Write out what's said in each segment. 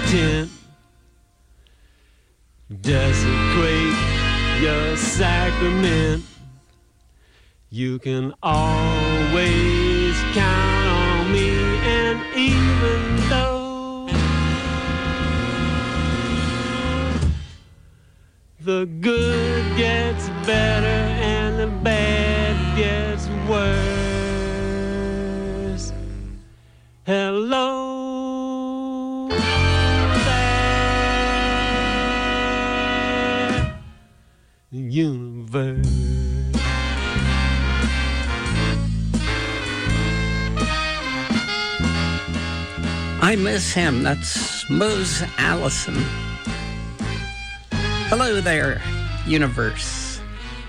tent. Desecrate your sacrament. You can always count on me, and even though the good gets better and the bad gets worse, hello there, universe. I Miss Him. That's Mose Allison. Hello there, universe.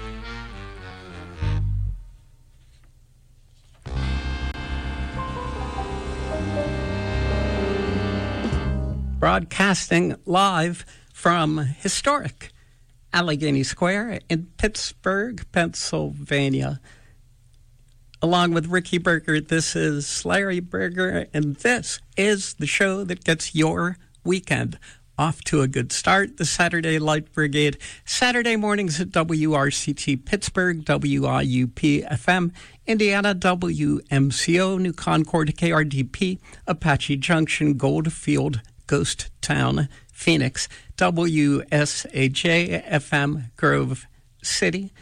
Broadcasting live from historic Allegheny Square in Pittsburgh, Pennsylvania. Along with Ricky Berger, this is Larry Berger, and this is the show that gets your weekend off to a good start. The Saturday Light Brigade, Saturday mornings at WRCT Pittsburgh, WIUP FM, Indiana, WMCO, New Concord, KRDP, Apache Junction, Goldfield, Ghost Town, Phoenix, WSAJ FM, Grove City,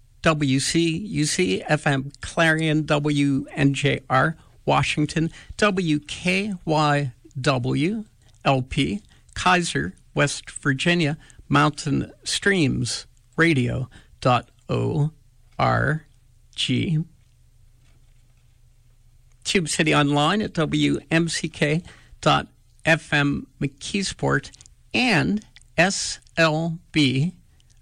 WCUC FM Clarion, WNJR Washington, WKYW LP Kaiser, West Virginia, Mountain Streams Radio.org, Tube City Online at WMCK.FM McKeesport, and SLB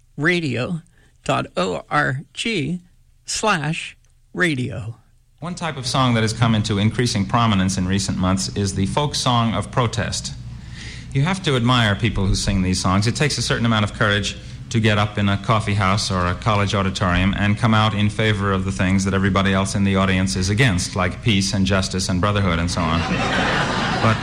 radio.org/radio. One type of song that has come into increasing prominence in recent months is the folk song of protest. You have to admire people who sing these songs. It takes a certain amount of courage to get up in a coffee house or a college auditorium and come out in favor of the things that everybody else in the audience is against, like peace and justice and brotherhood and so on. But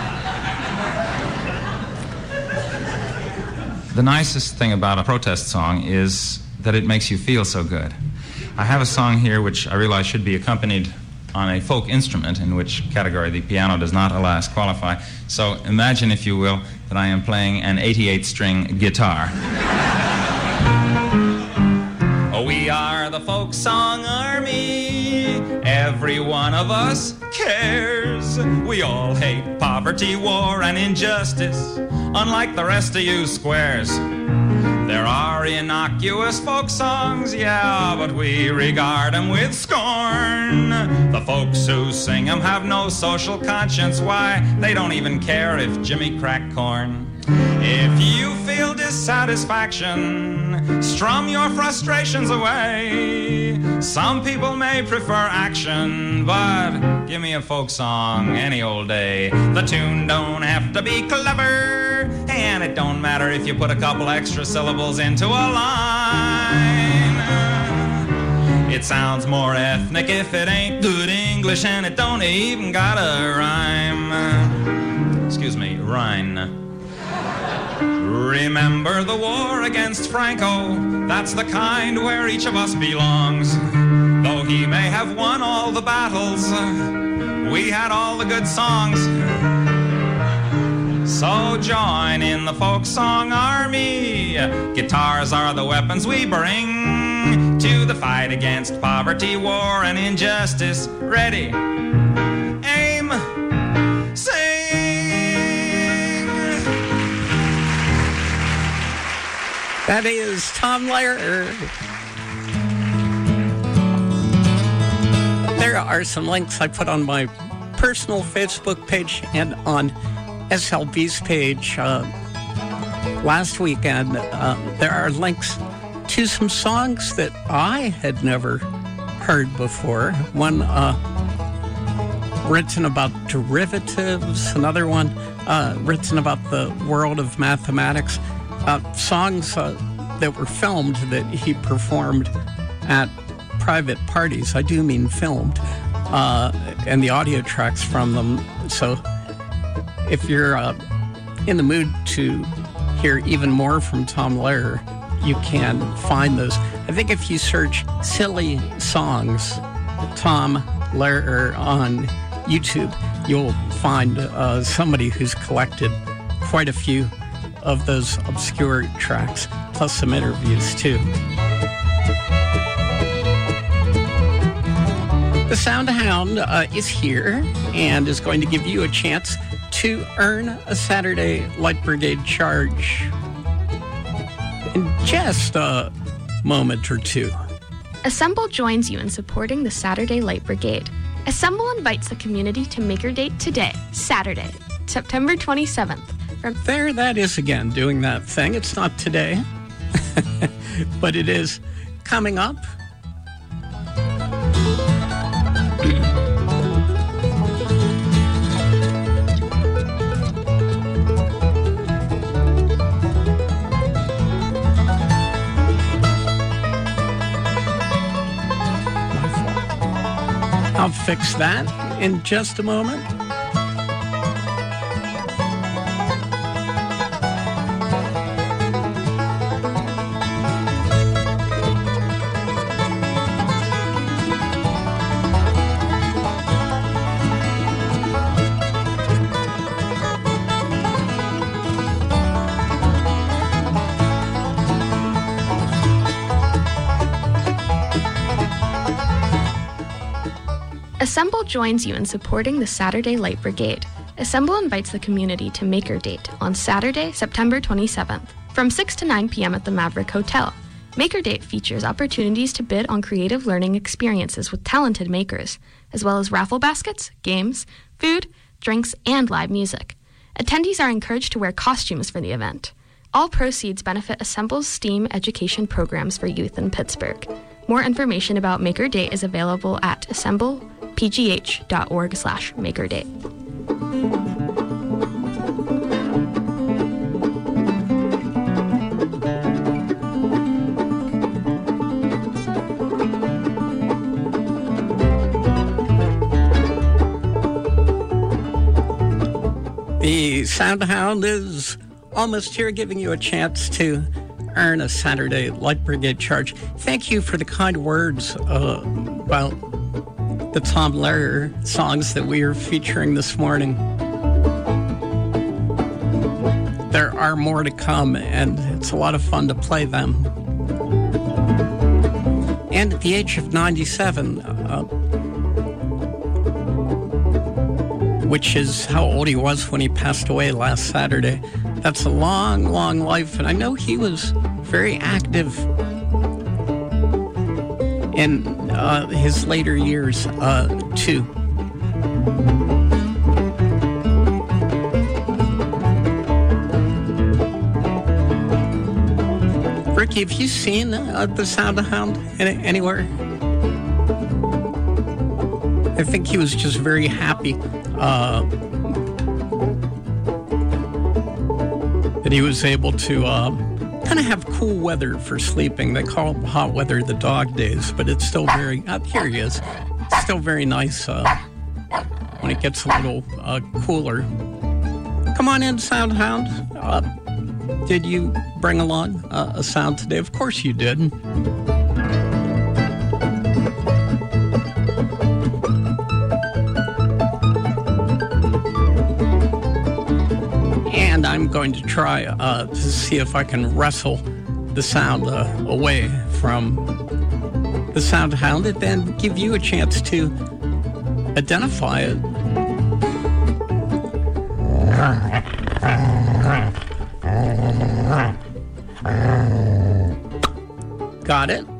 the nicest thing about a protest song is that it makes you feel so good. I have a song here which I realize should be accompanied on a folk instrument, in which category the piano does not, alas, qualify. So imagine, if you will, that I am playing an 88-string guitar. Oh, we are the folk song army. Every one of us cares. We all hate poverty, war, and injustice, unlike the rest of you squares. There are innocuous folk songs, yeah, but we regard them with scorn. The folks who sing them have no social conscience. Why, they don't even care if Jimmy cracked corn. If you feel dissatisfaction, strum your frustrations away. Some people may prefer action, but give me a folk song any old day. The tune don't have to be clever, and it don't matter if you put a couple extra syllables into a line. It sounds more ethnic if it ain't good English, and it don't even got a rhyme. Excuse me, rhyme. Remember the war against Franco, that's the kind where each of us belongs. Though he may have won all the battles, we had all the good songs. So join in the folk song army. Guitars are the weapons we bring to the fight against poverty, war, and injustice. Ready, aim, sing. That is Tom Lehrer. There are some links I put on my personal Facebook page and on SLB's page last weekend. There are links to some songs that I had never heard before. One written about derivatives, another one written about the world of mathematics. Songs that were filmed that he performed at private parties. I do mean filmed, and the audio tracks from them. So if you're in the mood to hear even more from Tom Lehrer, you can find those. I think if you search Silly Songs, Tom Lehrer on YouTube, you'll find somebody who's collected quite a few of those obscure tracks, plus some interviews too. The Sound Hound is here and is going to give you a chance to earn a Saturday Light Brigade charge in just a moment or two. Assemble joins you in supporting the Saturday Light Brigade. Assemble invites the community to Maker Date today, Saturday, September 27th. There that is again, doing that thing. It's not today, but it is coming up. I'll fix that in just a moment. Assemble joins you in supporting the Saturday Light Brigade. Assemble invites the community to Maker Date on Saturday, September 27th, from 6 to 9 p.m. at the Maverick Hotel. Maker Date features opportunities to bid on creative learning experiences with talented makers, as well as raffle baskets, games, food, drinks, and live music. Attendees are encouraged to wear costumes for the event. All proceeds benefit Assemble's STEAM education programs for youth in Pittsburgh. More information about Maker Date is available at assemblepgh.org/makerdate. The Sound Hound is almost here, giving you a chance to earn a Saturday Light Brigade charge. Thank you for the kind words about the Tom Lehrer songs that we are featuring this morning. There are more to come, and it's a lot of fun to play them. And at the age of 97, which is how old he was when he passed away last Saturday, that's a long, long life. And I know he was very active in his later years, too. Ricky, have you seen the Sound Hound anywhere? I think he was just very happy that he was able to kind of have cool weather for sleeping. They call it hot weather the dog days, but it's still very, here he is, it's still very nice when it gets a little cooler. Come on in, Sound Hound. Did you bring along a sound today? Of course you did. And I'm going to try to see if I can wrestle the sound away from the Sound Hound and then give you a chance to identify it. Got it?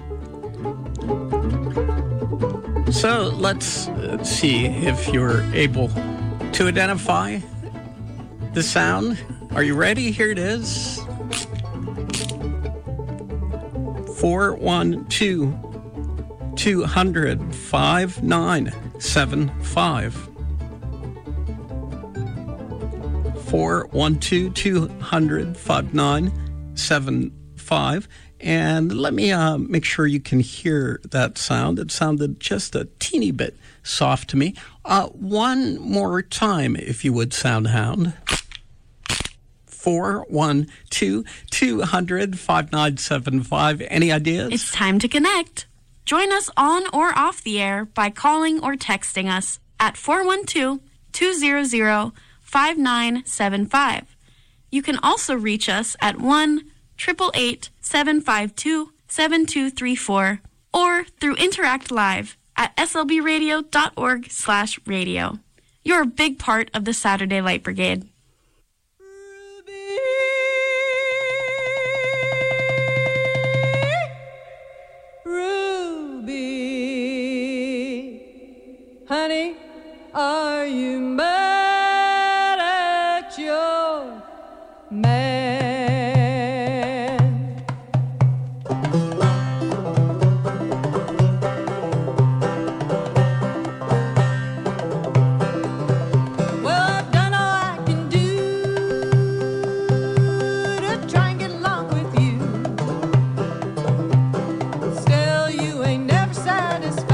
So let's see if you're able to identify the sound. Are you ready? Here it is. 412-200-5975. 412-200-5975. And let me make sure you can hear that sound. It sounded just a teeny bit soft to me. One more time, if you would, Sound Hound. 412-200-5975. Any ideas? It's time to connect. Join us on or off the air by calling or texting us at 412-200-5975. You can also reach us at 1-888-752-7234 or through Interact Live at slbradio.org/radio. You're a big part of the Saturday Light Brigade. Honey, are you mad at your man? Well, I've done all I can do to try and get along with you. Still, you ain't never satisfied.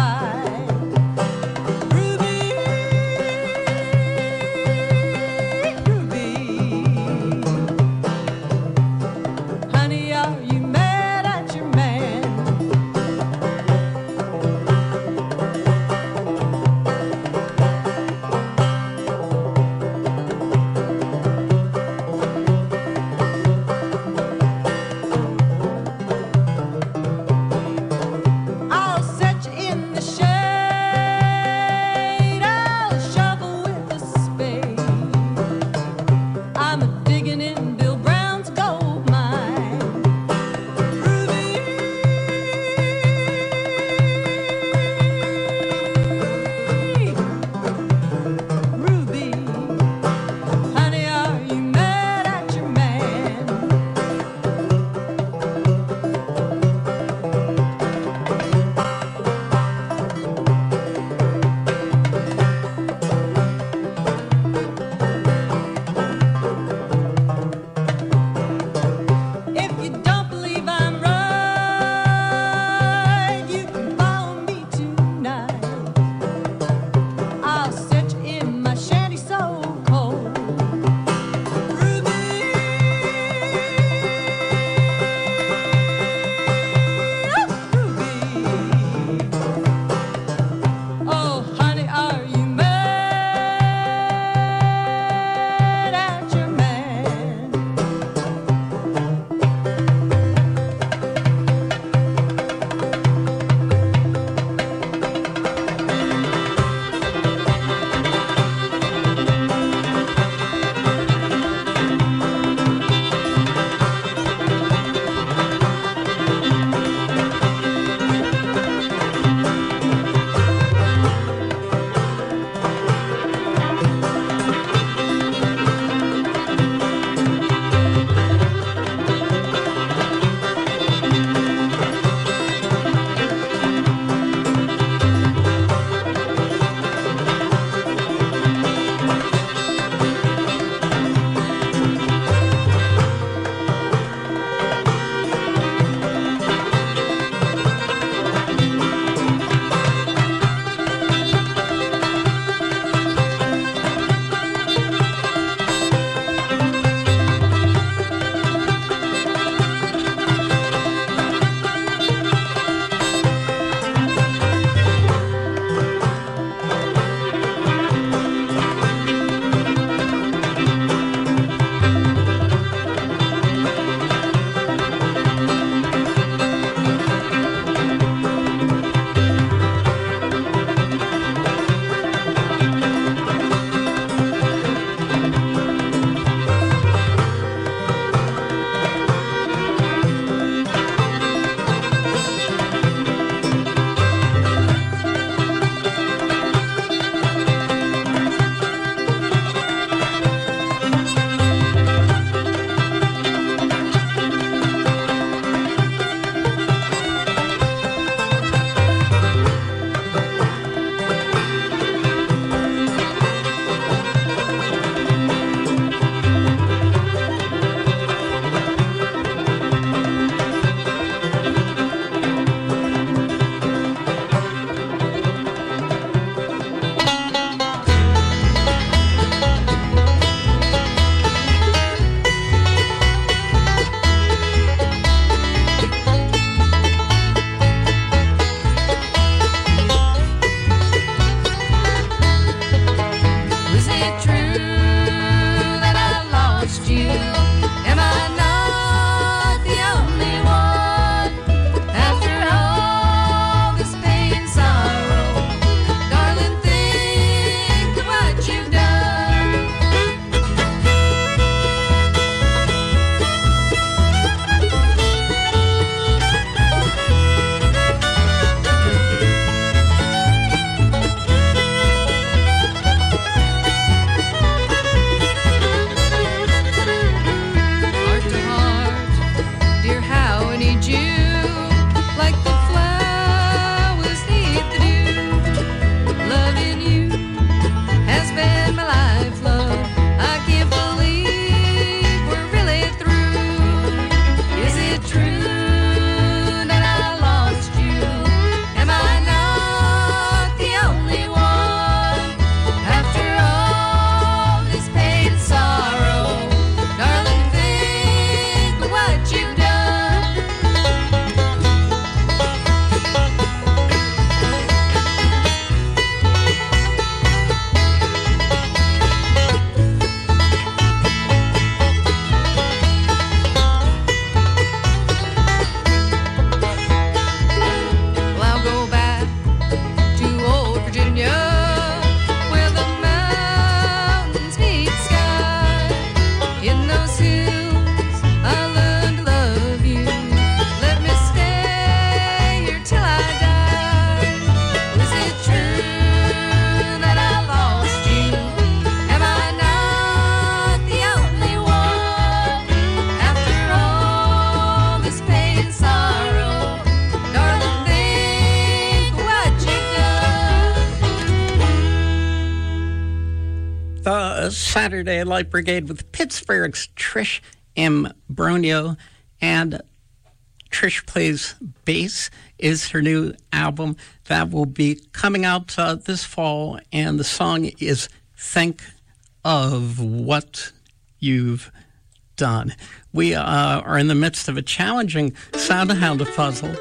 Saturday Light Brigade with Pittsburgh's Trish Ambronio, and Trish Plays Bass is her new album that will be coming out this fall, and the song is Think of What You've Done. We are in the midst of a challenging sound hound puzzle.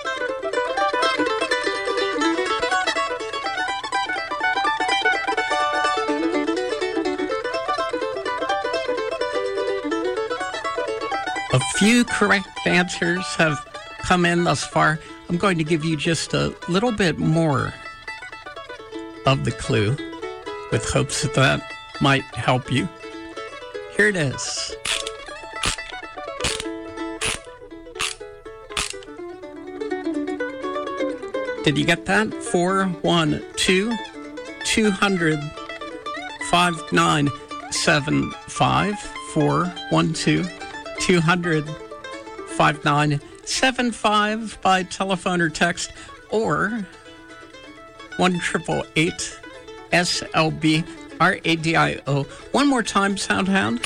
A few correct answers have come in thus far. I'm going to give you just a little bit more of the clue with hopes that that might help you. Here it is. Did you get that? 412-200-5975. 412-200-5975 by telephone or text, or 1-888-SLB-RADIO. One more time, Soundhound.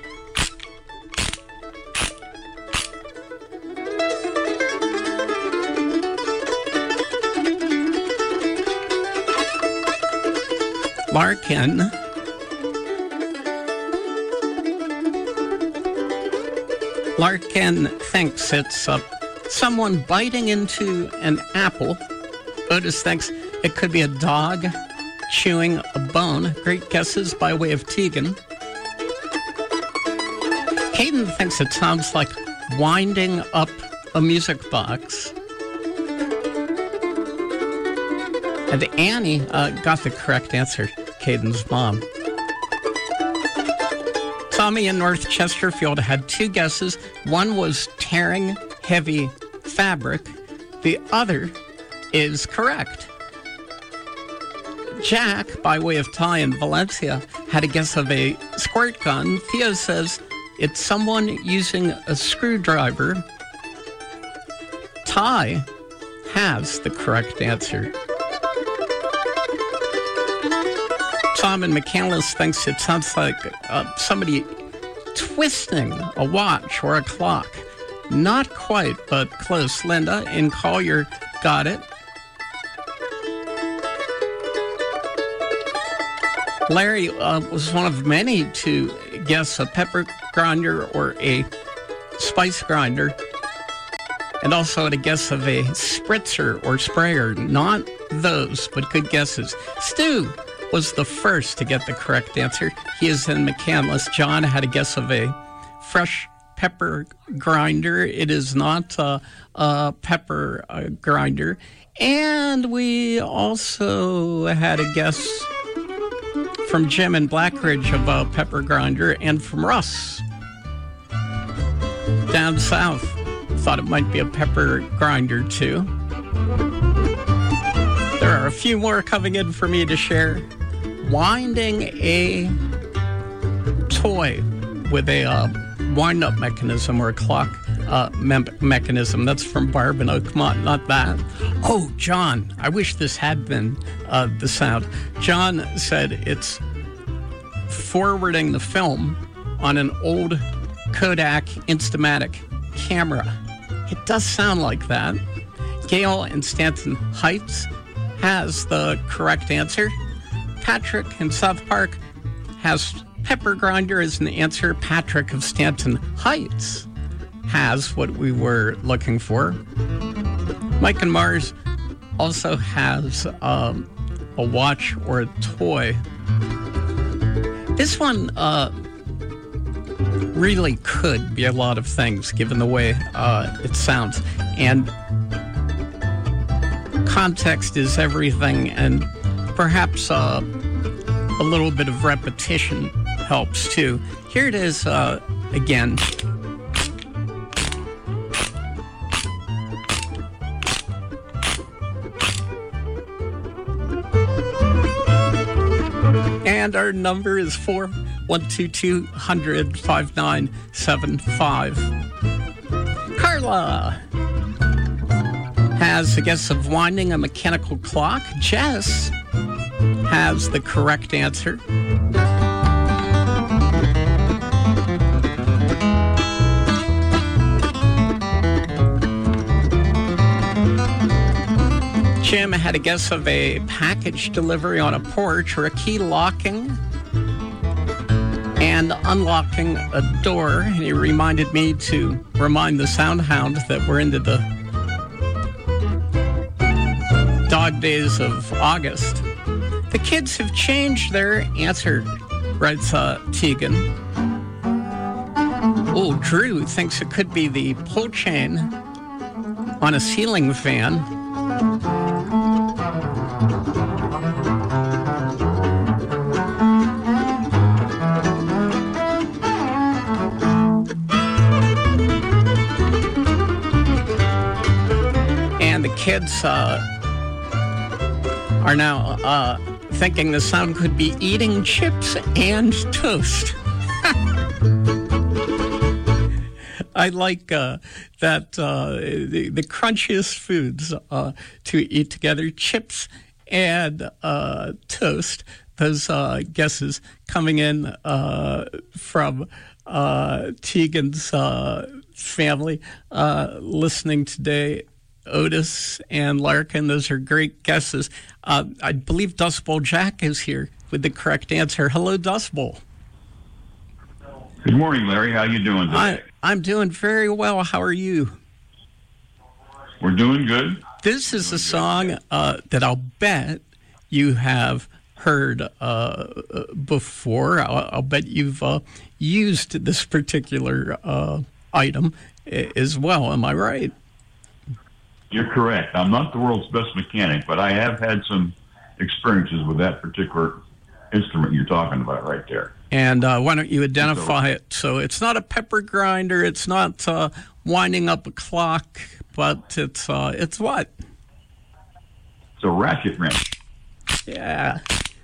Larkin thinks it's someone biting into an apple. Otis thinks it could be a dog chewing a bone. Great guesses by way of Tegan. Caden thinks it sounds like winding up a music box. And Annie got the correct answer, Caden's mom. Tommy in North Chesterfield had two guesses. One was tearing heavy fabric. The other is correct. Jack, by way of Ty in Valencia, had a guess of a squirt gun. Theo says it's someone using a screwdriver. Ty has the correct answer. Tom in McCandless thinks it sounds like somebody twisting a watch or a clock. Not quite, but close. Linda in Collier got it. Larry was one of many to guess a pepper grinder or a spice grinder, and also had a guess of a spritzer or sprayer. Not those, but good guesses. Stu was the first to get the correct answer. He is in McCandless. John had a guess of a fresh pepper grinder. It is not a pepper grinder. And we also had a guess from Jim in Blackridge of a pepper grinder, and from Russ down south thought it might be a pepper grinder too. There are a few more coming in for me to share. Winding a toy with a wind-up mechanism or a clock mechanism. That's from Barb and Oakmont, not that. Oh, John, I wish this had been the sound. John said it's forwarding the film on an old Kodak Instamatic camera. It does sound like that. Gail in Stanton Heights has the correct answer. Patrick in South Park has pepper grinder as an answer. Patrick of Stanton Heights has what we were looking for. Mike in Mars also has a watch or a toy. This one really could be a lot of things given the way it sounds. And context is everything, and perhaps a little bit of repetition helps too. Here it is again. And our number is 412-200-5975. Carla has a guess of winding a mechanical clock. Jess has the correct answer. Jim had a guess of a package delivery on a porch or a key locking and unlocking a door. And he reminded me to remind the sound hound that we're into the dog days of August. The kids have changed their answer, writes Tegan. Oh, Drew thinks it could be the pull chain on a ceiling fan. And the kids are now thinking the sound could be eating chips and toast. I like that the crunchiest foods to eat together, chips and toast. Those guesses coming in from Tegan's family listening today. Otis and Larkin, those are great guesses. I believe Dust Bowl Jack is here with the correct answer. Hello, Dust Bowl. Good morning, Larry. How you doing today? I'm doing very well. How are you? We're doing good. This is a song that I'll bet you have heard before. I'll bet you've used this particular item as well. Am I right? You're correct. I'm not the world's best mechanic, but I have had some experiences with that particular instrument you're talking about right there. And why don't you identify it? So it's not a pepper grinder. It's not winding up a clock, but it's what? It's a ratchet wrench. Yeah.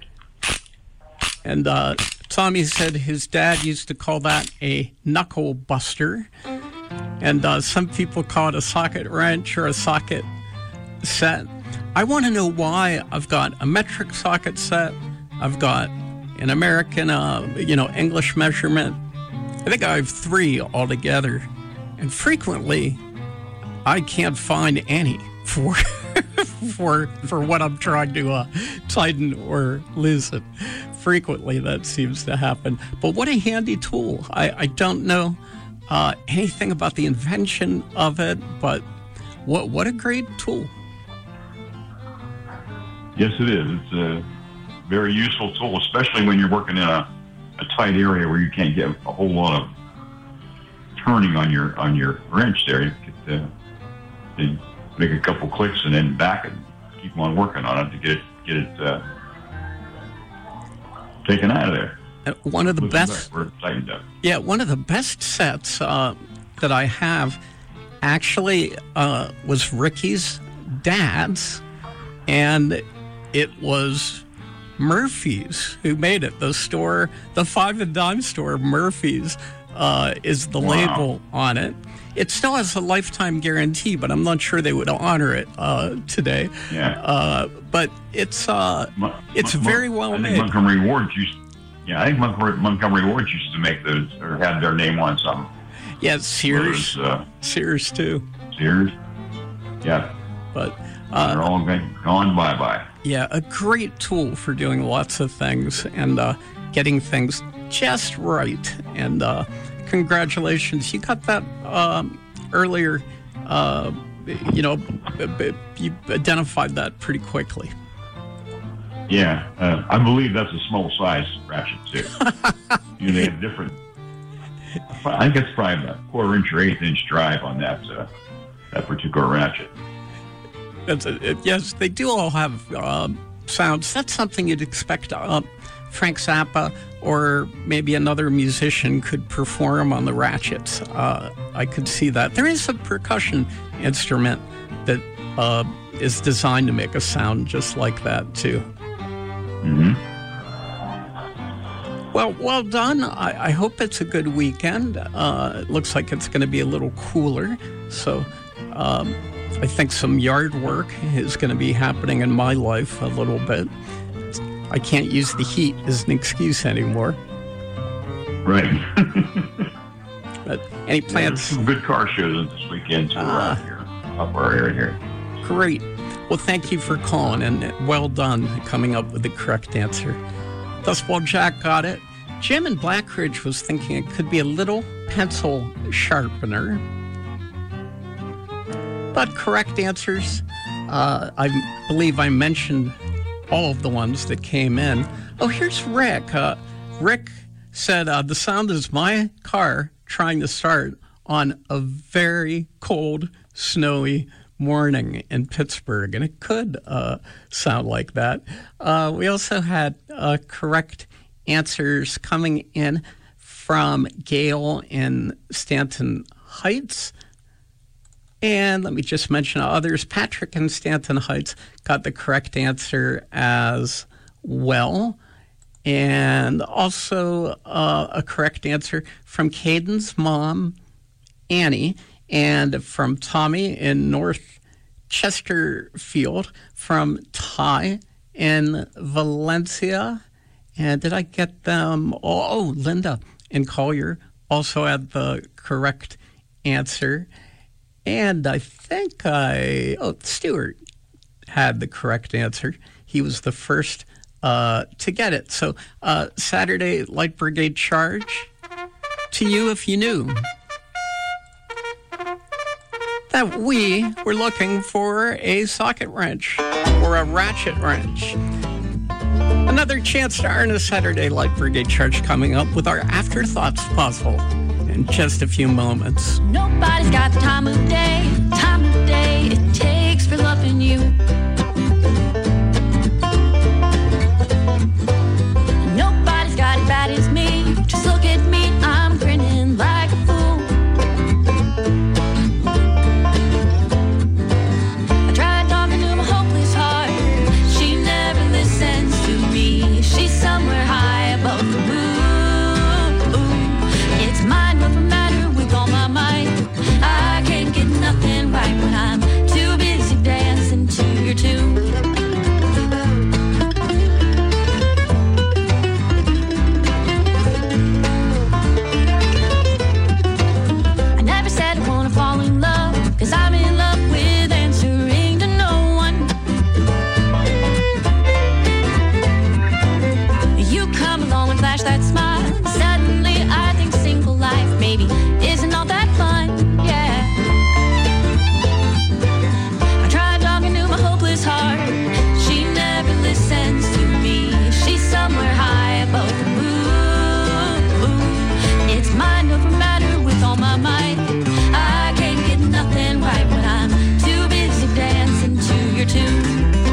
And Tommy said his dad used to call that a knuckle buster. And some people call it a socket wrench or a socket set. I want to know why I've got a metric socket set. I've got an American, English measurement. I think I have 3 altogether. And frequently, I can't find any for what I'm trying to tighten or loosen. Frequently, that seems to happen. But what a handy tool. I don't know anything about the invention of it, but what a great tool. Yes, it is. It's a very useful tool, especially when you're working in a tight area where you can't get a whole lot of turning on your wrench there. You make a couple clicks and then back and keep on working on it to get it taken out of there. One of the best. Tightened up. Yeah, one of the best sets that I have actually was Ricky's dad's, and it was Murphy's who made it. The store, the 5 and dime store, Murphy's is the label on it. It still has a lifetime guarantee, but I'm not sure they would honor it today. Yeah. But it's very well made. Montgomery Ward I think Montgomery Ward used to make those or had their name on something. Yeah, Sears. Sears too. Sears. Yeah. But they're all gone bye-bye. Yeah, a great tool for doing lots of things and getting things just right. And congratulations, you got that earlier. You identified that pretty quickly. Yeah, I believe that's a small size ratchet too. They have different. I think it's probably a 1/4 inch or 1/8 inch drive on that particular ratchet. Yes, they do all have sounds. That's something you'd expect Frank Zappa or maybe another musician could perform on the ratchets. I could see that. There is a percussion instrument that is designed to make a sound just like that too. Mm-hmm. Well done. I hope it's a good weekend. It looks like it's going to be a little cooler. So I think some yard work is going to be happening in my life a little bit. I can't use the heat as an excuse anymore. Right. But any plans? There's some good car shows this weekend too, around here, up our area here. Great. Well, thank you for calling, and well done coming up with the correct answer. Dust Bowl Jack got it. Jim in Blackridge was thinking it could be a little pencil sharpener. But correct answers, I believe I mentioned all of the ones that came in. Oh, here's Rick. Rick said, the sound is my car trying to start on a very cold, snowy morning in Pittsburgh, and it could sound like that. We also had correct answers coming in from Gail in Stanton Heights. And let me just mention others. Patrick in Stanton Heights got the correct answer as well. And also a correct answer from Caden's mom, Annie, and from Tommy in North Chesterfield, from Ty in Valencia. And did I get them? Oh, Linda in Collier also had the correct answer. And I think Stuart had the correct answer. He was the first to get it. So Saturday Light Brigade charge to you if you knew that we were looking for a socket wrench or a ratchet wrench. Another chance to earn a Saturday Light Brigade charge coming up with our Afterthoughts puzzle in just a few moments. Nobody's got the time of day it takes for loving you. Nobody's got it bad as me. Just look at me, I'm grinning like a fool. I tried talking to my hopeless heart. She never listens to me. She's somewhere high above the moon. It's mine, but the matter with all my might. I can't get nothing right when I'm too busy dancing to your tune. I never said I wanna fall in love, 'cause I'm in love with answering to no one. You come along and flash that smile, and suddenly I think single life maybe isn't all that fun, yeah. I tried talking to my hopeless heart. She never listens to me. She's somewhere high above the moon. It's mine, no matter with all my might. I can't get nothing right when I'm too busy dancing to your tune.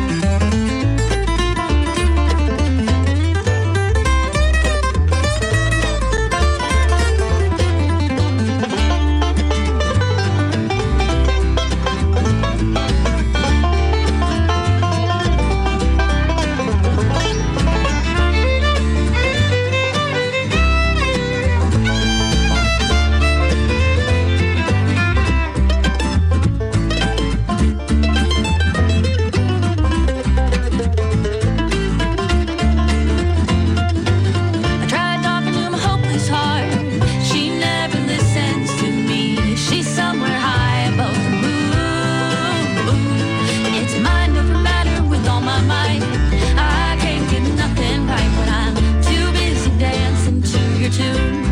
I tried talking to my hopeless heart. She never listens to me. She's somewhere high above the moon. It's mine, no matter with all my might. I can't get nothing right when I'm too busy dancing to your tune.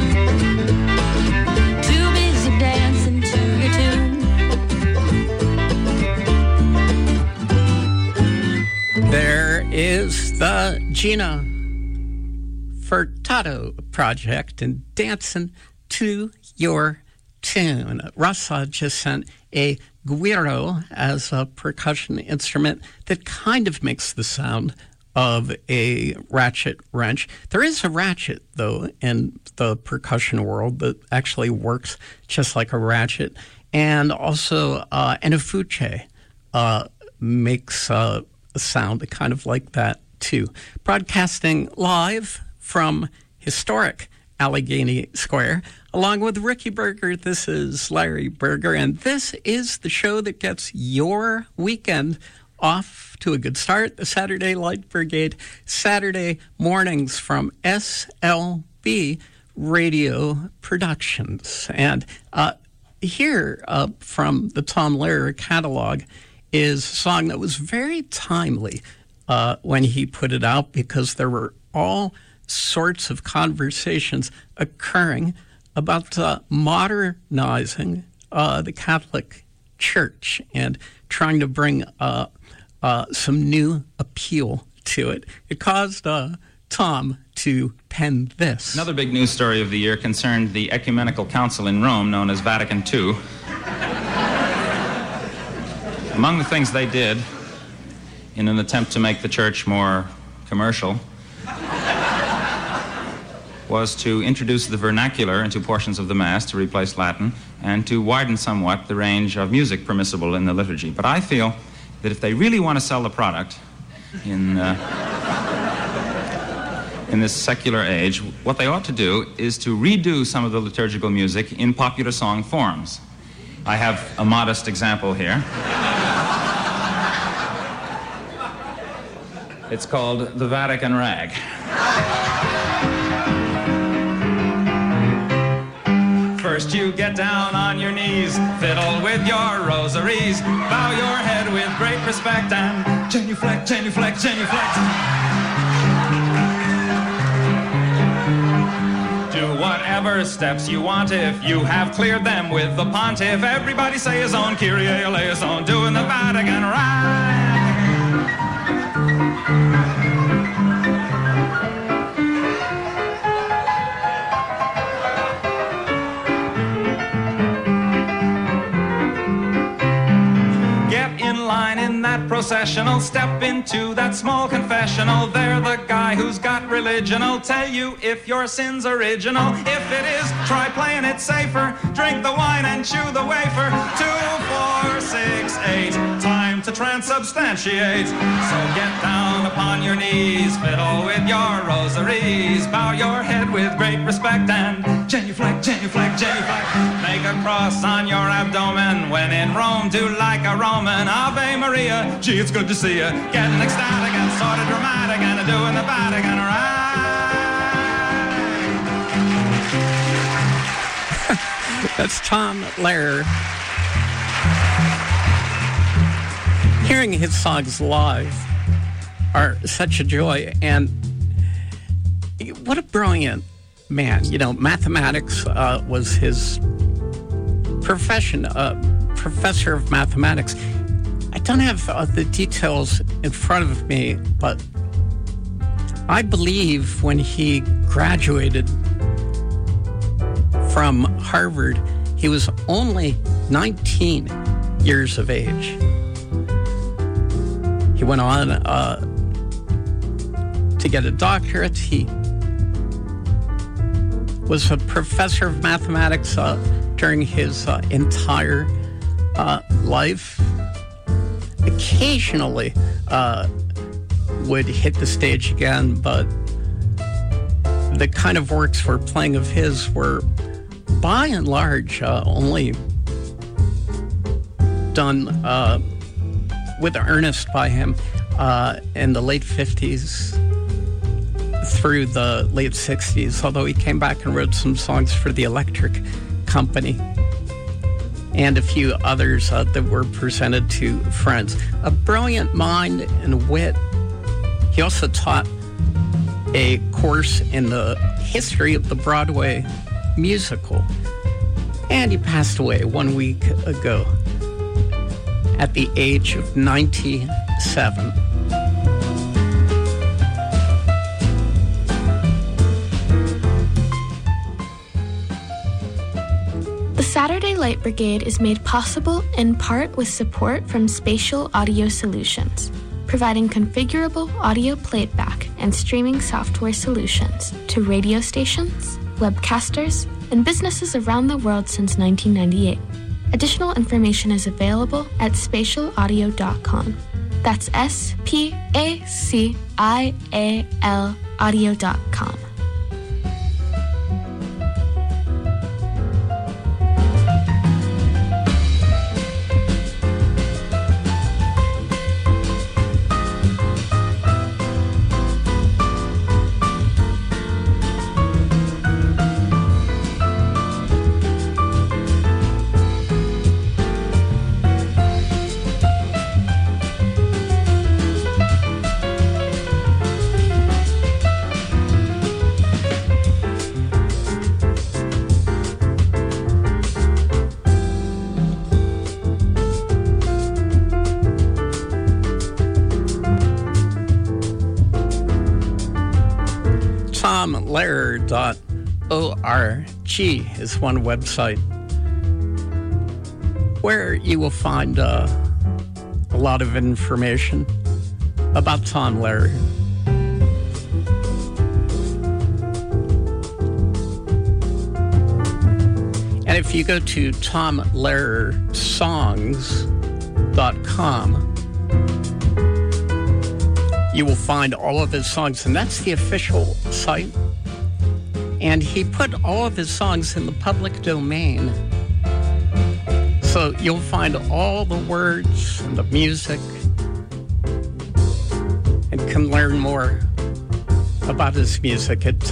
Too busy dancing to your tune. There is the Gina Furtado Project and Dancing to Your Tune. Rasa just sent a guiro as a percussion instrument that kind of makes the sound of a ratchet wrench. There is a ratchet, though, in the percussion world that actually works just like a ratchet. And also an efuche makes a sound kind of like that, too. Broadcasting live from historic Allegheny Square, along with Ricky Berger. This is Larry Berger, and this is the show that gets your weekend off to a good start. The Saturday Light Brigade, Saturday mornings from SLB Radio Productions. And here from the Tom Lehrer catalog is a song that was very timely when he put it out, because there were all sorts of conversations occurring about modernizing the Catholic Church and trying to bring some new appeal to it. It caused Tom to pen this. Another big news story of the year concerned the Ecumenical Council in Rome, known as Vatican II. Among the things they did in an attempt to make the church more commercial was to introduce the vernacular into portions of the Mass to replace Latin and to widen somewhat the range of music permissible in the liturgy. But I feel that if they really want to sell the product in this secular age, what they ought to do is to redo some of the liturgical music in popular song forms. I have a modest example here. It's called the Vatican Rag. First you get down on your knees, fiddle with your rosaries, bow your head with great respect and genuflect, genuflect, genuflect. Do whatever steps you want if you have cleared them with the pontiff. Everybody say his own Kyrie eleison, doing the Vatican Rag. Processional, step into that small confessional. There the guy who's got religion'll tell you if your sin's original. If it is, try playing it safer. Drink the wine and chew the wafer. 2, 4, 6, 8. Time to transubstantiate. So get down upon your knees, fiddle with your rosaries, bow your head with great respect and genuflect, genuflect, genuflect. Make a cross on your abdomen. When in Rome, do like a Roman. Ave Maria. Gee, it's good to see you. Getting ecstatic and sort of dramatic and doing the Vatican Rag. That's Tom Lehrer. Hearing his songs live are such a joy, and what a brilliant man. You know, mathematics was his profession, professor of mathematics. I don't have the details in front of me, but I believe when he graduated from Harvard, he was only 19 years of age. He went on to get a doctorate. He was a professor of mathematics during his entire life. Occasionally would hit the stage again, but the kind of works for playing of his were, by and large, only done with earnest by him in the late 50s through the late 60s, although he came back and wrote some songs for the Electric Company and a few others that were presented to friends. A brilliant mind and wit. He also taught a course in the history of the Broadway musical. And he passed away 1 week ago at the age of 97. The Saturday Light Brigade is made possible in part with support from Spatial Audio Solutions, providing configurable audio playback and streaming software solutions to radio stations, webcasters, and businesses around the world since 1998. Additional information is available at spatialaudio.com. That's SPACIAL audio.com. TomLehrer.org is one website where you will find a lot of information about Tom Lehrer. And if you go to TomLehrerSongs.com, you will find all of his songs, and that's the official site. And he put all of his songs in the public domain. So you'll find all the words and the music and can learn more about his music at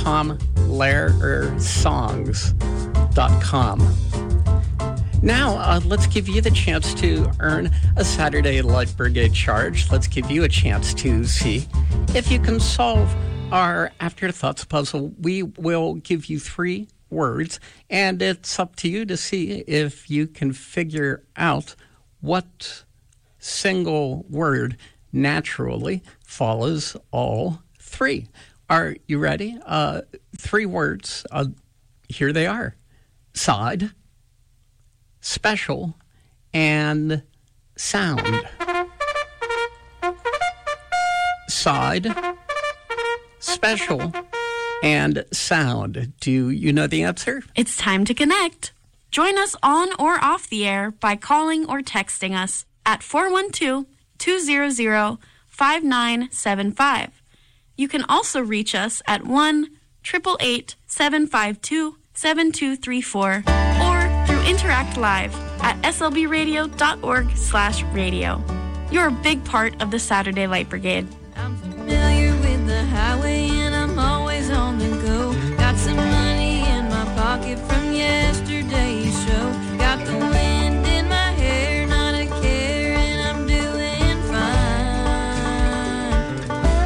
TomLehrerSongs.com. Now, let's give you the chance to earn a Saturday Light Brigade charge. Let's give you a chance to see if you can solve our Afterthoughts puzzle. We will give you 3 words, and it's up to you to see if you can figure out what single word naturally follows all 3. Are you ready? 3 words. Here they are. Side, special, and sound. Side, special, and sound. Do you know the answer? It's time to connect. Join us on or off the air by calling or texting us at 412-200-5975. You can also reach us at 1-888-752-7234 or through Interact Live at slbradio.org/radio. You're a big part of the Saturday Light Brigade. I'm familiar with the highway and I'm always on the go. Got some money in my pocket from yesterday's show. Got the wind in my hair, not a care, and I'm doing fine.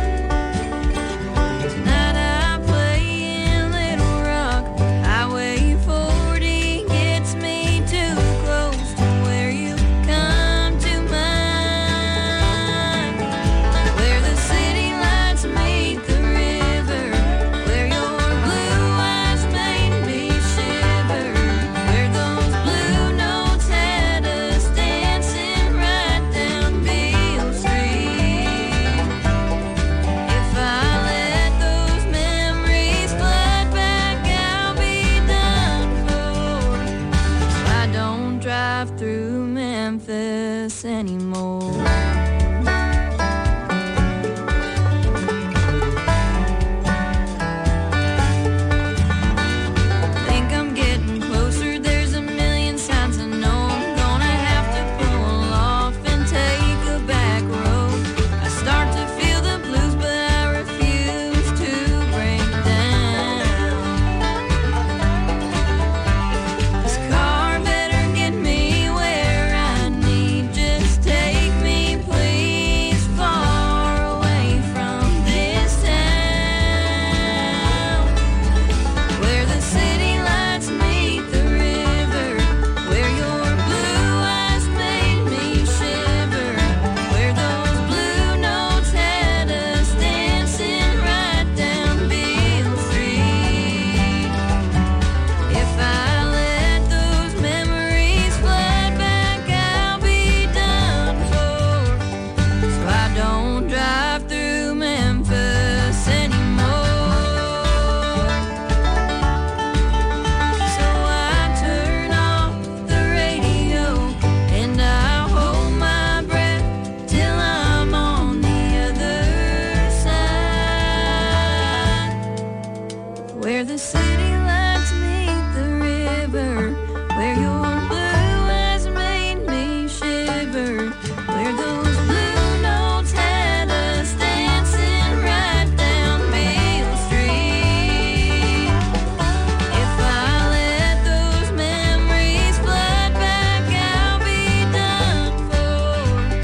Tonight I play in Little Rock. Highway 40 gets me too close to where you come to mind. Where the city lights meet the river, where your blue eyes made me shiver, where those blue notes had us dancing right down Beale Street. If I let those memories flood back, I'll be done for. I don't drive through Memphis anymore. Think I'm getting closer. There's a million signs I know I'm gonna have to pull off and take a back road. I start to feel the blues, but I refuse to break down. This car better get me where I need. Just take me, please, far away from this town. Where the city lights meet the river, where your blue eyes made me shiver, where those blue notes had us dancing right down Beale Street. If I let those memories flood back, I'll be done for. So I don't drive through Memphis anymore. So I turn off the radio and I hold my breath till I'm on the other side. Where the city lights meet the river, where your blue eyes made me shiver, where those blue notes had us dancing right down Beale Street. If I let those memories flood back, I'll be done for.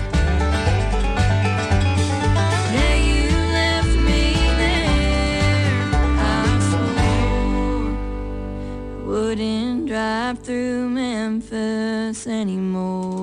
Day you left me there, I swore I wouldn't drive through Memphis anymore.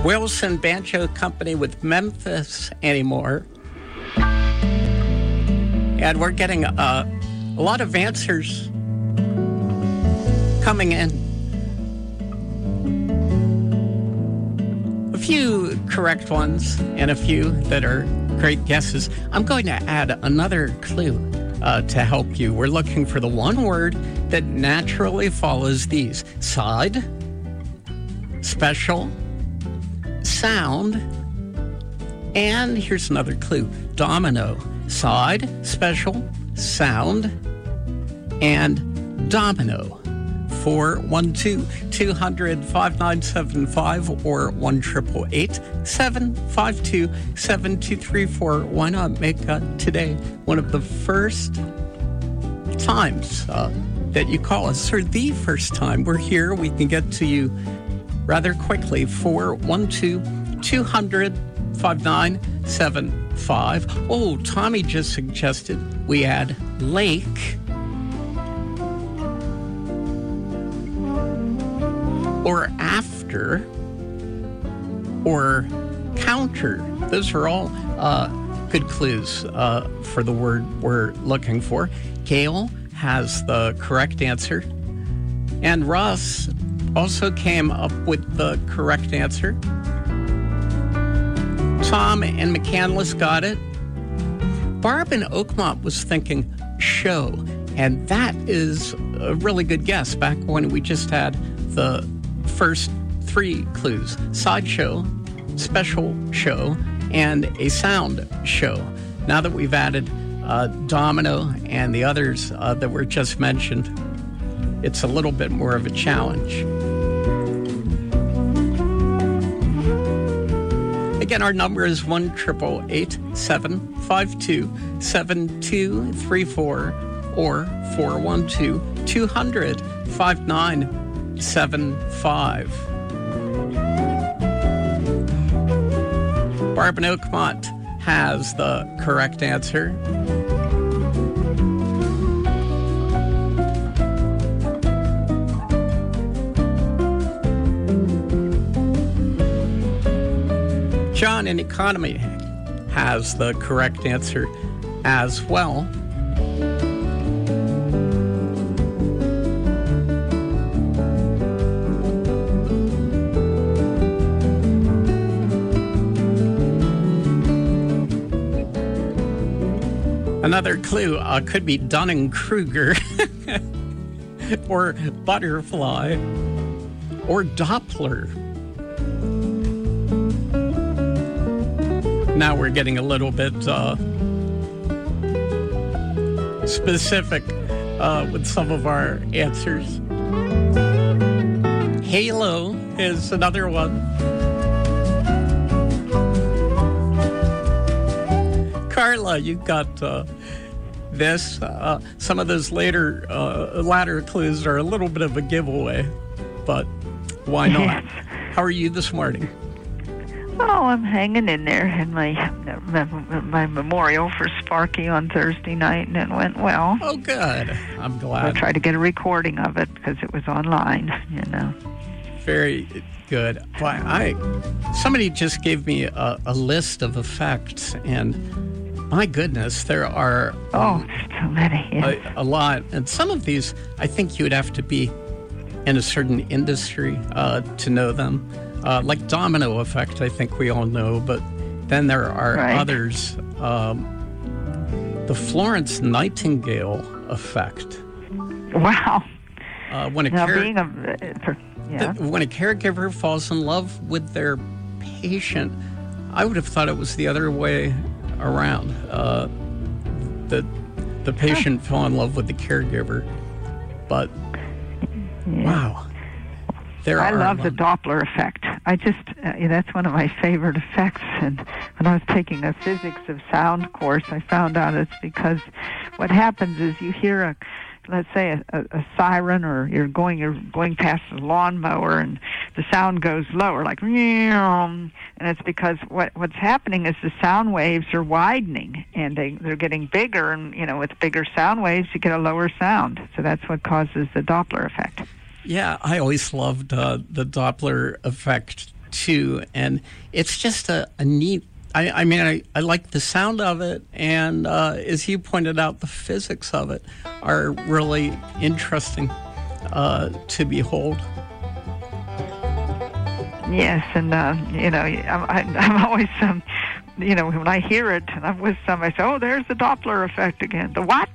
Wilson Banjo Company with Memphis Anymore. And we're getting a lot of answers coming in. A few correct ones and a few that are great guesses. I'm going to add another clue to help you. We're looking for the one word that naturally follows these: side, special, sound, and here's another clue: domino. Side, special, sound, and domino. 412-200-5975 or 1-888-752-7234. Why not make today one of the first times that you call us, or the first time we're here? We can get to you rather quickly. 412-200-5975. Oh, Tommy just suggested we add lake or after or counter. Those are all good clues for the word we're looking for. Gail has the correct answer, and Russ also came up with the correct answer. Tom and McCandless got it. Barb in Oakmont was thinking show, and that is a really good guess back when we just had the first three clues: sideshow, special show, and a sound show. Now that we've added domino and the others that were just mentioned, it's a little bit more of a challenge. Again, our number is 1-888-752-7234 or 412-200-5975. Barb in Oakmont has the correct answer. John in Economy has the correct answer as well. Another clue could be Dunning-Kruger or butterfly or Doppler. Now we're getting a little bit specific with some of our answers. Halo is another one. Carla, you got this. Some of those latter clues are a little bit of a giveaway, but why not? How are you this morning? Oh, I'm hanging in there in my memorial for Sparky on Thursday night, and it went well. Oh, good. I'm glad. I tried to get a recording of it because it was online, you know. Very good. Boy, somebody just gave me a list of effects, and my goodness, there are so many. Yes. A lot. And some of these, I think you would have to be in a certain industry to know them. Like domino effect, I think we all know, but then there are others. The Florence Nightingale effect. Wow. When a caregiver falls in love with their patient, I would have thought it was the other way around. The patient fell in love with the caregiver, but wow. I love the Doppler effect. That's one of my favorite effects. And when I was taking a physics of sound course, I found out it's because what happens is you hear let's say a siren, or you're going past a lawnmower and the sound goes lower, like and it's because what's happening is the sound waves are widening and they're getting bigger, and with bigger sound waves you get a lower sound. So that's what causes the Doppler effect. Yeah, I always loved the Doppler effect too. And it's just a neat, I mean, I like the sound of it. And as you pointed out, the physics of it are really interesting to behold. Yes, and I'm always when I hear it and I'm with somebody, I say, "Oh, there's the Doppler effect again." The what?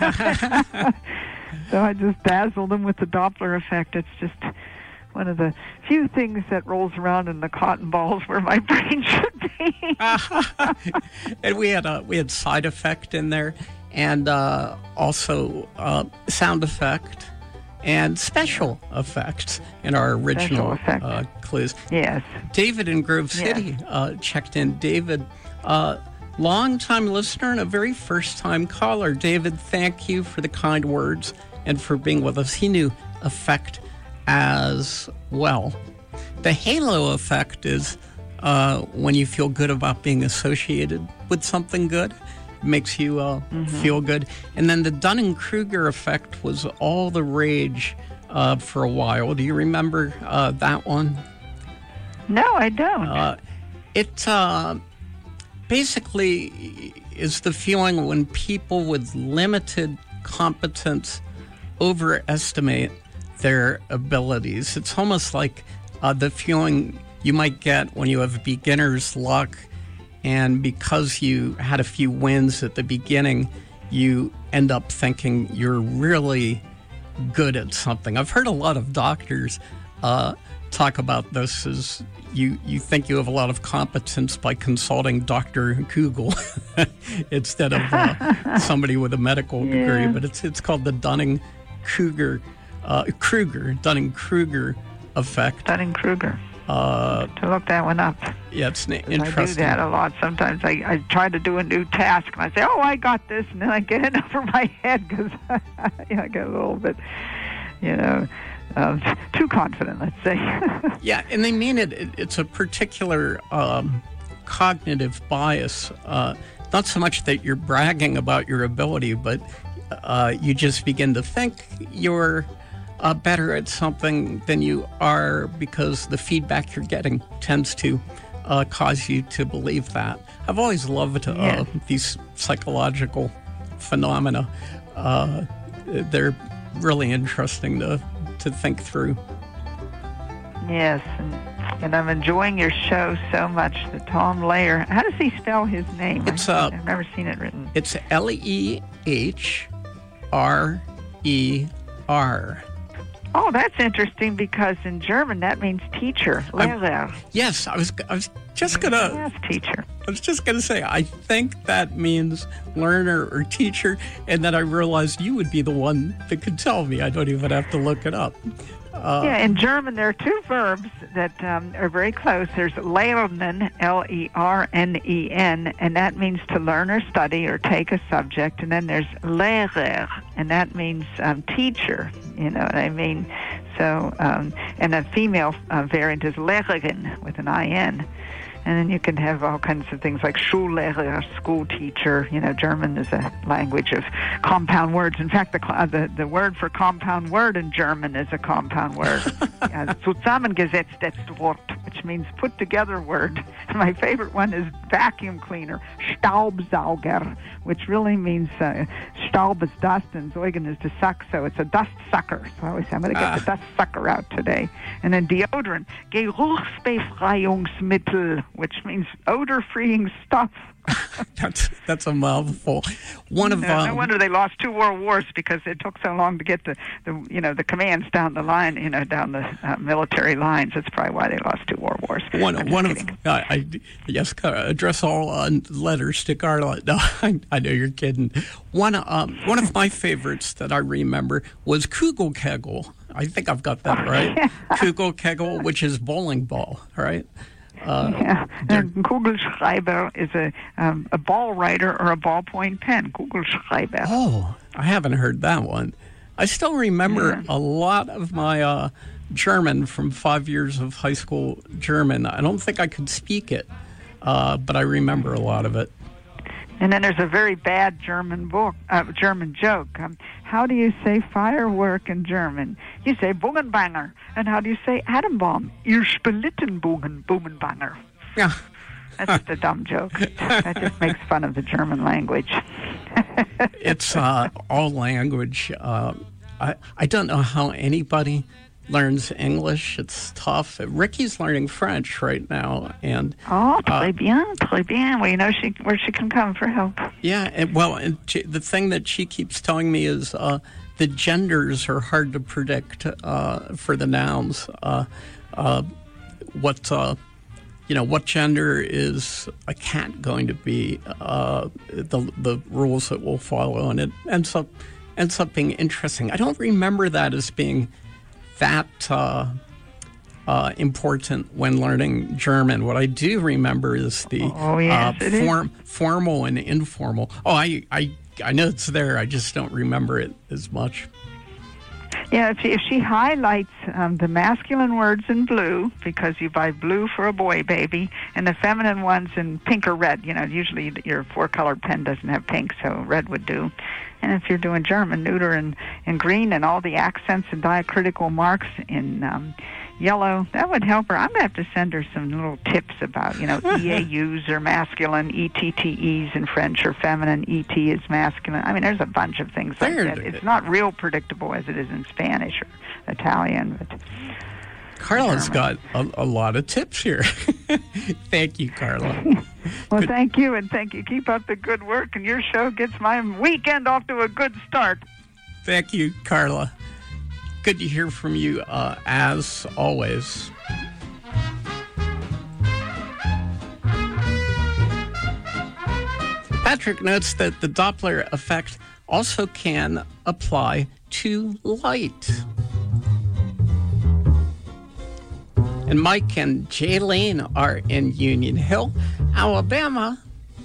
So I just dazzle them with the Doppler effect. It's just one of the few things that rolls around in the cotton balls where my brain should be. And we had side effect in there, and also sound effect. And special effects in our original clues. Yes. David in Grove City checked in. David, long-time listener and a very first-time caller. David, thank you for the kind words and for being with us. He knew effect as well. The halo effect is when you feel good about being associated with something good. Makes you feel good. And then the Dunning-Kruger effect was all the rage for a while. Do you remember that one? No, I don't. It basically is the feeling when people with limited competence overestimate their abilities. It's almost like the feeling you might get when you have beginner's luck. And because you had a few wins at the beginning, you end up thinking you're really good at something. I've heard a lot of doctors talk about this as you think you have a lot of competence by consulting Dr. Google instead of somebody with a medical degree. But it's called the Dunning-Kruger effect. Dunning-Kruger. To look that one up. Yeah, it's interesting. I do that a lot. Sometimes I try to do a new task, and I say, "Oh, I got this," and then I get it over my head because I get a little bit, too confident, let's say. Yeah, and they mean it. It's a particular cognitive bias. Not so much that you're bragging about your ability, but you just begin to think you're better at something than you are because the feedback you're getting tends to cause you to believe that. I've always loved these psychological phenomena. They're really interesting to think through. Yes, and I'm enjoying your show so much. The Tom Lehrer. How does he spell his name? I've never seen it written. It's Lehrer. Oh, that's interesting because in German that means teacher. Lehrer. Yes, I was just gonna. Yes, teacher. I was just gonna say I think that means learner or teacher, and then I realized you would be the one that could tell me. I don't even have to look it up. In German there are two verbs that are very close. There's lernen, Lernen, and that means to learn or study or take a subject. And then there's Lehrer, and that means teacher. You know what I mean? So, and a female variant is Lehrerin with an I-N. And then you can have all kinds of things like Schullehrer, school teacher. You know, German is a language of compound words. In fact, the word for compound word in German is a compound word. Zusammengesetztes Wort, which means put together word. My favorite one is vacuum cleaner, Staubsauger, which really means Staub is dust and Zeugen is to suck, so it's a dust sucker. So I always say, I'm going to get the dust sucker out today. And then deodorant, Geruchsbefreiungsmittel, which means odor-freeing stuff. That's a mouthful. No wonder they lost 2 world wars because it took so long to get the commands down the line, down the military lines. That's probably why they lost 2 world wars. Address all letters to Carla. No, I know you're kidding. One of my favorites that I remember was Kugelkegel. I think I've got that right. Kugelkegel, which is bowling ball, right? And Kugelschreiber is a ball writer or a ballpoint pen. Kugelschreiber. Oh, I haven't heard that one. I still remember a lot of my German from 5 years of high school German. I don't think I could speak it, but I remember a lot of it. And then there's a very bad German joke. How do you say firework in German? You say Bungenbanger. And how do you say atom bomb? Ihr Splittenbogen, Bungenbanger. Yeah. That's the dumb joke. That just makes fun of the German language. It's all language. I don't know how anybody learns English. It's tough. Ricky's learning French right now, and très bien, très bien. Well, you know where she can come for help. Yeah, and the thing that she keeps telling me is the genders are hard to predict for the nouns. What gender is a cat going to be? The rules that we'll follow, and it ends up being interesting. I don't remember that as being that important when learning German. What I do remember is the formal and informal. Oh, I know it's there. I just don't remember it as much. Yeah, if she highlights the masculine words in blue, because you buy blue for a boy baby, and the feminine ones in pink or red. Usually your 4-colored pen doesn't have pink, so red would do. And if you're doing German, neuter and green, and all the accents and diacritical marks in yellow, that would help her. I'm going to have to send her some little tips about, EAUs are masculine, ETTEs in French are feminine, ET is masculine. I mean, there's a bunch of things like that. It's not real predictable as it is in Spanish or Italian, but... Carla's got a lot of tips here. Thank you, Carla. Well, thank you, and thank you. Keep up the good work, and your show gets my weekend off to a good start. Thank you, Carla. Good to hear from you, as always. Patrick notes that the Doppler effect also can apply to light. And Mike and Jaylene are in Union Hill, Alabama.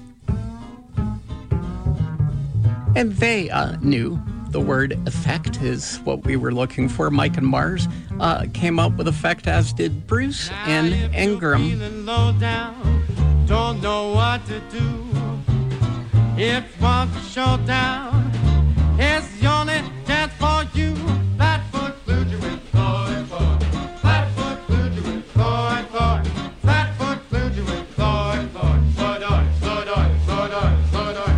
And they knew the word effect is what we were looking for. Mike and Mars came up with effect, as did Bruce and Ingram. Don't know what to do. If one showdown is the only chance for you. Flatfoot flew you with Floyd Floyd. Flatfoot flew you with Floyd Floyd. Flatfoot flew you with Floyd Floyd. Floyd Floyd, Floyd Floyd, Floyd Floyd.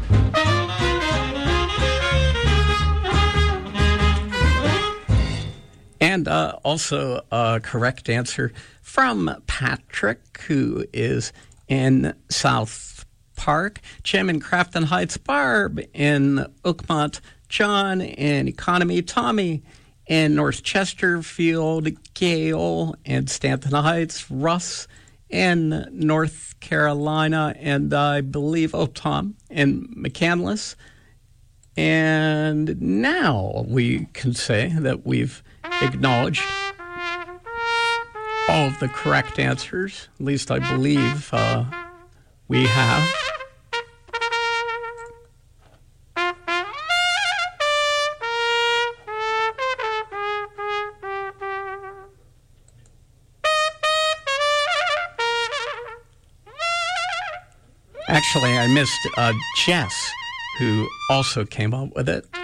And also a correct answer from Patrick, who is in South Park, Jim in Crafton Heights, Barb in Oakmont, John in Economy, Tommy in North Chesterfield, Gail in Stanton Heights, Russ in North Carolina, and I believe, Tom in McCandless. And now we can say that we've acknowledged all of the correct answers. At least I believe we have. Actually, I missed Jess, who also came up with it.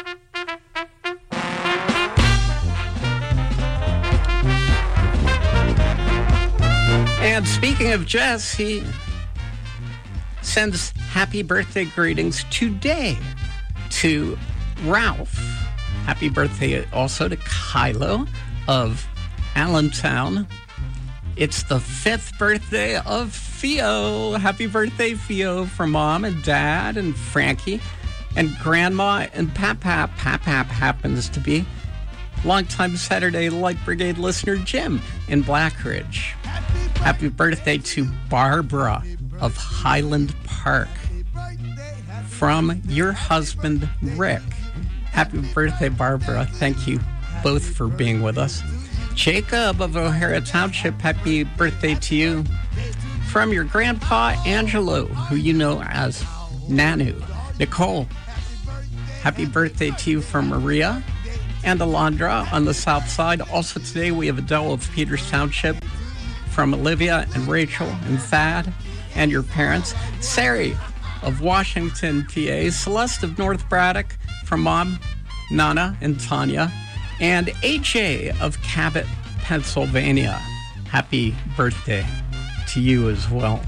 And speaking of Jess, he sends happy birthday greetings today to Ralph. Happy birthday also to Kylo of Allentown. It's the 5th birthday of Theo. Happy birthday, Theo, from Mom and Dad and Frankie and Grandma and Pap-Pap. Pap-Pap happens to be longtime Saturday Light Brigade listener Jim in Blackridge. Happy birthday to Barbara of Highland Park from your husband, Rick. Happy birthday, Barbara. Thank you both for being with us. Jacob of O'Hara Township, happy birthday to you. From your grandpa, Angelo, who you know as Nanu. Nicole, happy birthday to you from Maria and Alondra on the south side. Also today we have Adele of Peters Township, from Olivia and Rachel and Thad and your parents. Sari of Washington, PA, Celeste of North Braddock from Mom, Nana, and Tanya, and AJ of Cabot, Pennsylvania. Happy birthday to you as well.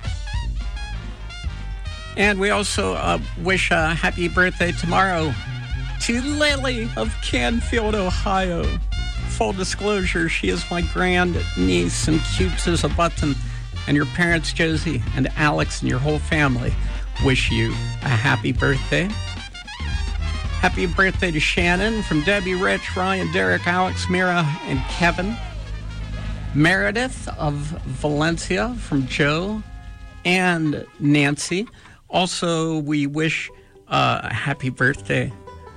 And we also wish a happy birthday tomorrow to Lily of Canfield, Ohio. Full disclosure, she is my grand niece and cute as a button. And your parents, Josie and Alex, and your whole family wish you a happy birthday. Happy birthday to Shannon from Debbie, Rich, Ryan, Derek, Alex, Mira, and Kevin. Meredith of Valencia from Joe and Nancy. Also, we wish a happy birthday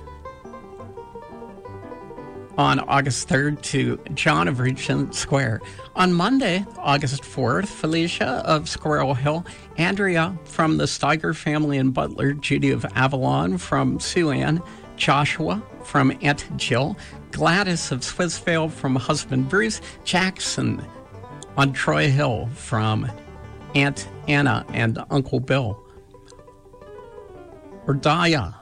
on August 3rd to John of Regent Square. On Monday, August 4th, Felicia of Squirrel Hill, Andrea from the Steiger family in Butler, Judy of Avalon from Sue Ann, Joshua from Aunt Jill, Gladys of Swissvale from husband Bruce, Jackson on Troy Hill from Aunt Anna and Uncle Bill, Ordaya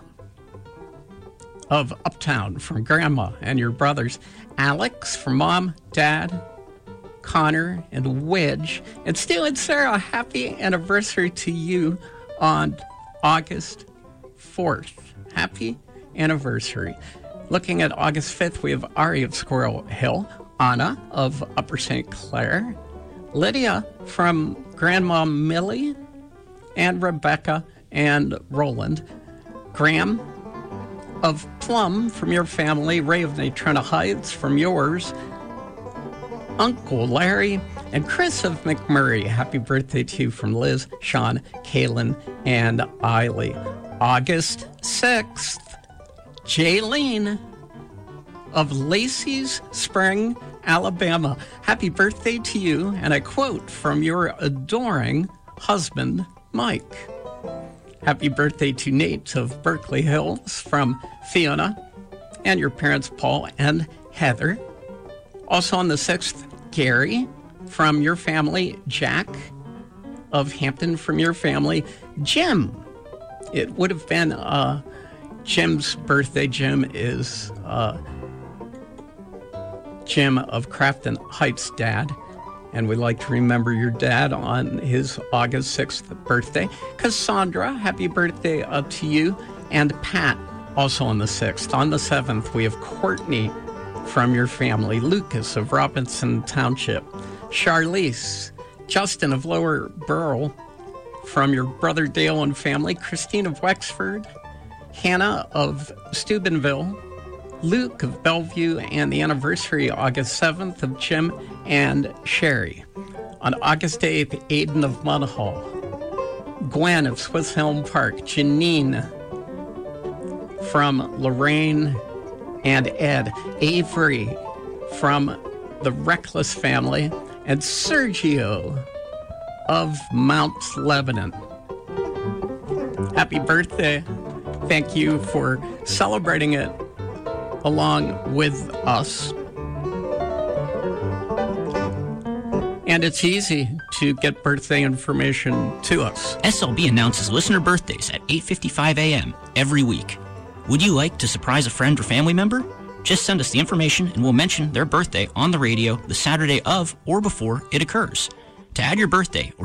of Uptown from Grandma and your brothers, Alex from Mom, Dad, Connor, and Wedge, and Stu and Sarah, happy anniversary to you on August 4th. Happy anniversary. Looking at August 5th, we have Ari of Squirrel Hill, Anna of Upper St. Clair, Lydia from Grandma Millie, and Rebecca and Roland, Graham of Plum from your family, Ray of Natrona Heights from yours, Uncle Larry, and Chris of McMurray. Happy birthday to you from Liz, Sean, Kaylin, and Eiley. August 6th, Jaylene of Lacey's Spring, Alabama. Happy birthday to you, and I quote from your adoring husband, Mike. Happy birthday to Nate of Berkeley Hills from Fiona, and your parents, Paul and Heather. Also on the 6th, Gary from your family, Jack of Hampton from your family, Jim. It would have been Jim's birthday. Jim is Jim of Crafton Heights' dad. And we'd like to remember your dad on his August 6th birthday. Cassandra, happy birthday to you. And Pat, also on the 6th. On the 7th, we have Courtney from your family, Lucas of Robinson Township, Charlize, Justin of Lower Burrell from your brother Dale and family, Christine of Wexford, Hannah of Steubenville, Luke of Bellevue, and the anniversary August 7th of Jim and Sherry. On August 8th, Aiden of Munhall, Gwen of Swiss Elm Park, Janine from Lorraine and Ed, Avery from the Reckless family, and Sergio of Mount Lebanon. Happy birthday. Thank you for celebrating it along with us. And it's easy to get birthday information to us. SLB announces listener birthdays at 8:55 a.m. every week. Would you like to surprise a friend or family member? Just send us the information and we'll mention their birthday on the radio the Saturday of or before it occurs. To add your birthday or